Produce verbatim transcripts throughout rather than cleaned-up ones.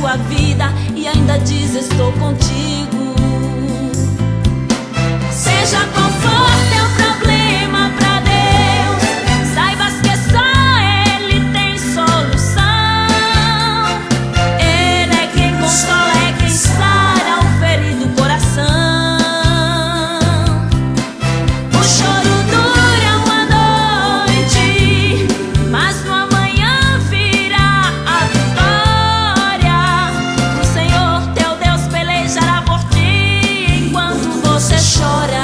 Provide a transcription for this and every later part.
tua vida e ainda diz: estou contigo. Seja qual for teu problema pra Deus, saibas que só Ele tem solução. Ele é quem consola, é quem sara o ferido coração. O choro dura uma noite, mas no amanhã virá a vitória. O Senhor teu Deus pelejará por ti enquanto você chora.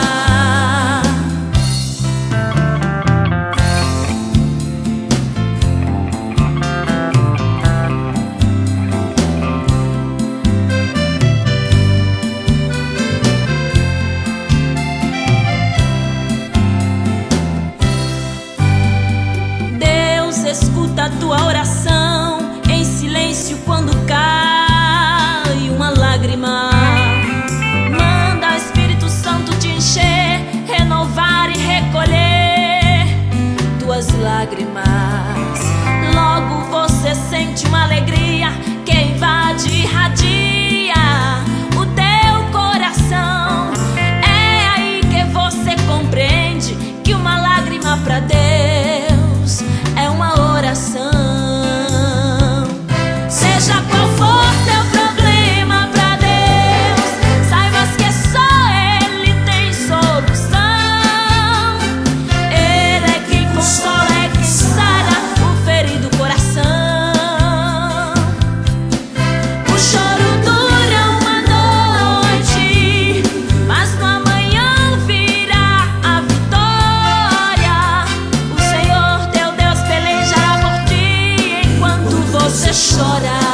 Escuta a tua oração em silêncio quando cai uma lágrima. Manda o Espírito Santo te encher, renovar e recolher tuas lágrimas. Logo você sente uma alegria que invade e irradia o teu coração. É aí que você compreende que uma lágrima pra Deus é uma oração. Seja qual for teu problema pra Deus, saibas que só Ele tem solução. Ele é quem consola, é quem sara o ferido coração. O choro dura uma noite, mas no amanhã virá a vitória. O Senhor teu Deus pelejará por ti enquanto você chora.